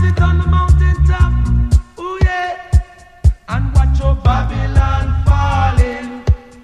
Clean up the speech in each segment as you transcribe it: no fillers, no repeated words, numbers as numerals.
sit on the mountain top, ooh yeah, and watch your Babylon falling.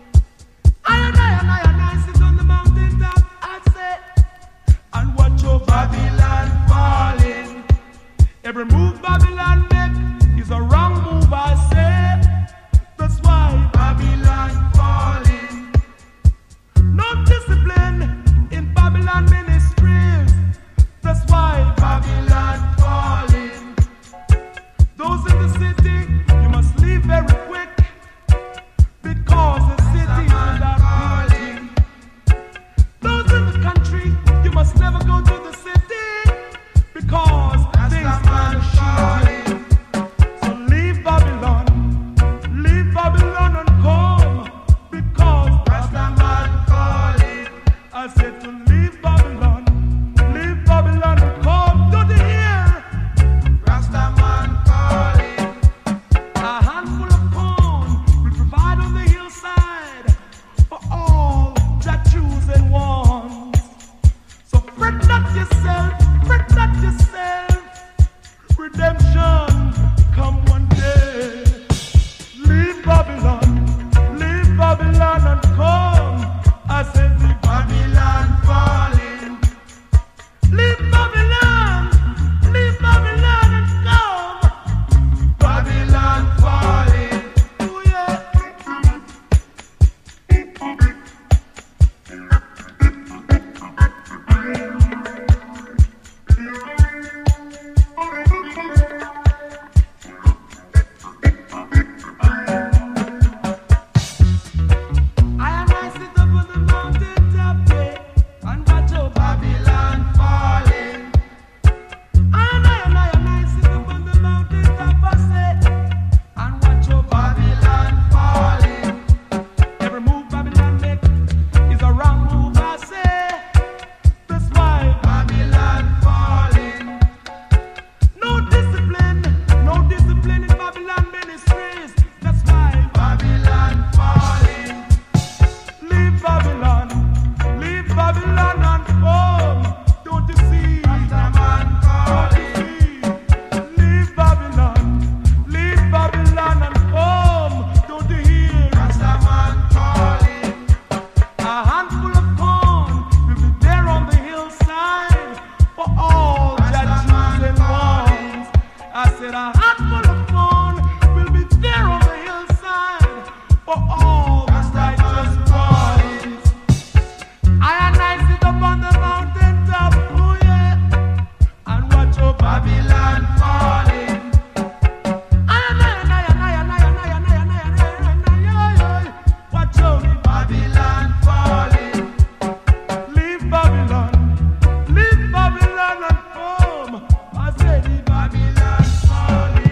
I sit on the mountain top, I say, and watch your Babylon falling. Every move Babylon make is a wrong move, I say. That's why Babylon falling. No discipline in Babylon ministries. That's why Babylon falling. Those in the city, you must leave very quick, because the city is without beauty. Those in the country, you must never go to the city, because things are falling. So leave Babylon and come, because Rastaman calling. I said to leave Babylon and come. Don't you hear? Rastaman calling. A handful of corn will provide on the hillside for all that choose and wants. So fret not yourself. Redemption come one day. Leave Babylon and come. I said leave Babylon falling. Leave Babylon and come. Babylon falling. Ooh, yeah. I sit up on the mountain top, yeah, and watch your Babylon falling. I sit up on the mountain top, I say, and watch your Babylon falling. Every move Babylon make is a wrong move, I say. That's why Babylon falling. No discipline in Babylon ministries. That's why Babylon falling. Leave Babylon and come. Don't you see? Rastaman calling. Leave Babylon and come. Don't you hear? Rastaman calling. A handful of corn will be there on the hillside for all that choose and wants. I said a handful of corn will be there on the hillside for all that righteous wants. I sit up on the mountain top, oh yeah, and watch your Babylon falling. Watch your Babylon falling. Leave Babylon and come. I said leave Babylon falling.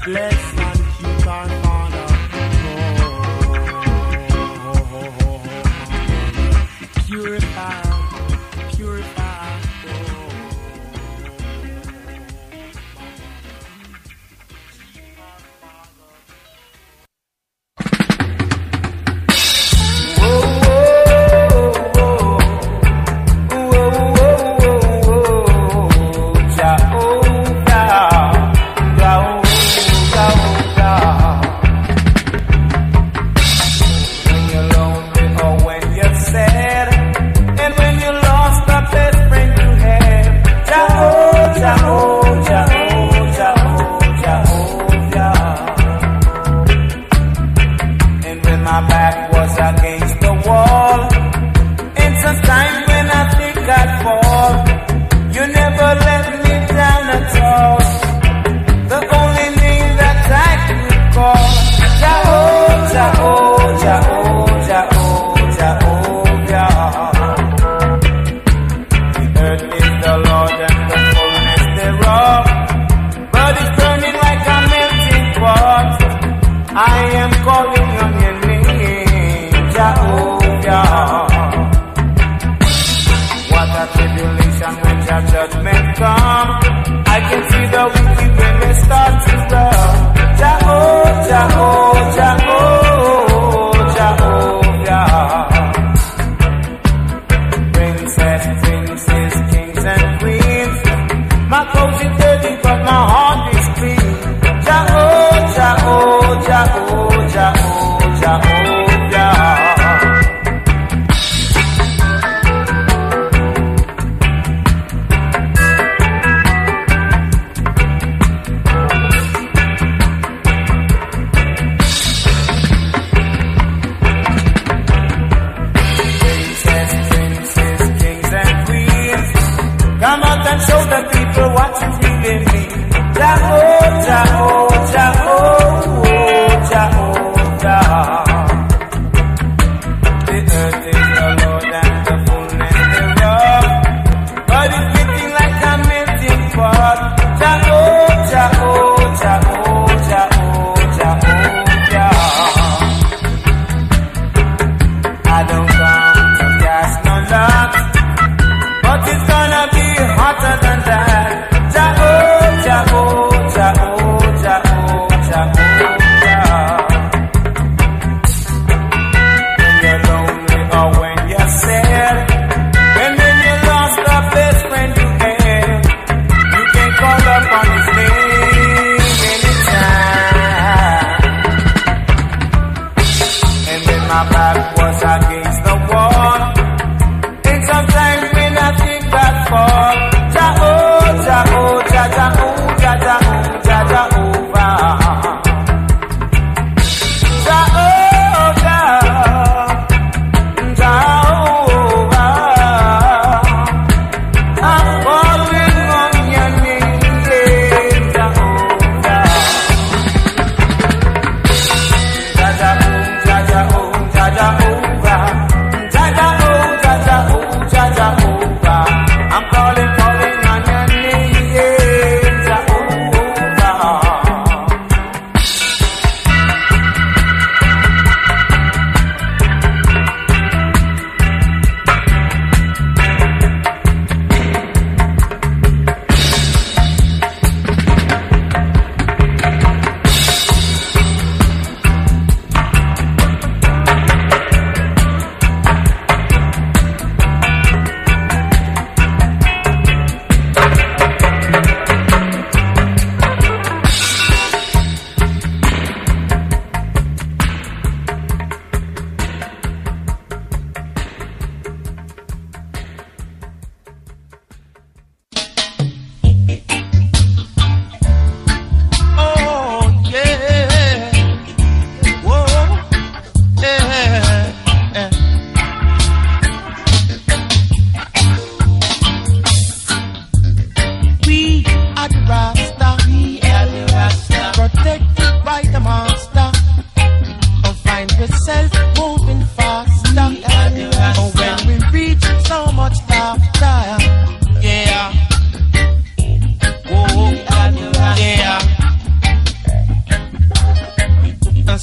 bless and keep our Father. Purify, purify.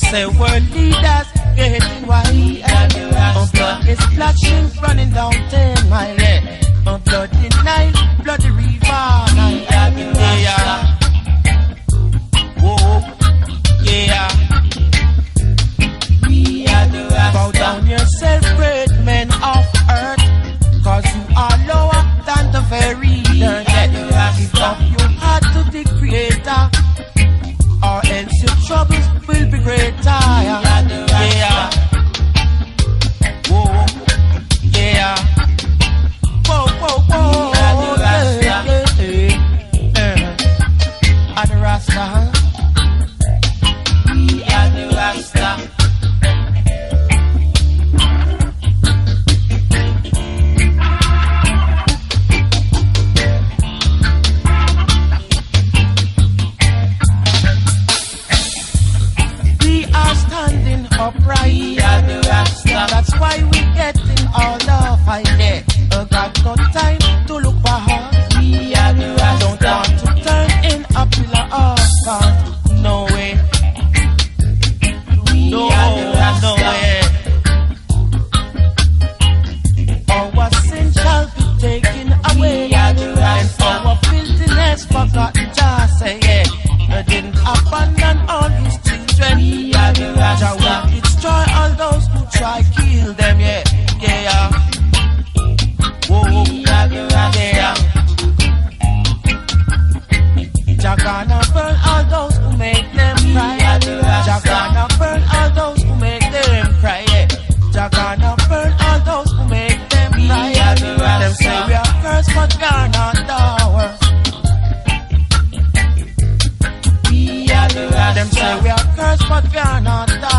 say world leaders getting wide. Blood is splashing, running down 10 miles. Blood in Nile, bloody river. Yeah. Whoa, yeah. Bow down yourself, great men of earth, 'cause you are lower than the very dirt. Give up your heart to the Creator, or else your troubles will be greater. Yeah. Whoa. Yeah. Whoa. Yeah. The Rasta. We are the Rasta. Upright, that's why we getting all the fight there. Got no time to look behind. Don't want to turn in a pillar of salt. No way. No way. Our sin shall be taken away, and our filthiness forgotten. Just say yeah. Didn't abandon all his children. Jah will destroy all those who try kill them, yeah. Whoa, yeah. Jah gonna burn all those who make them cry. Jah gonna burn all those who make them cry, yeah. Jah gonna burn all those who make them cry. Them say we are cursed, but we are not the worst. Them say we are cursed, but we are not the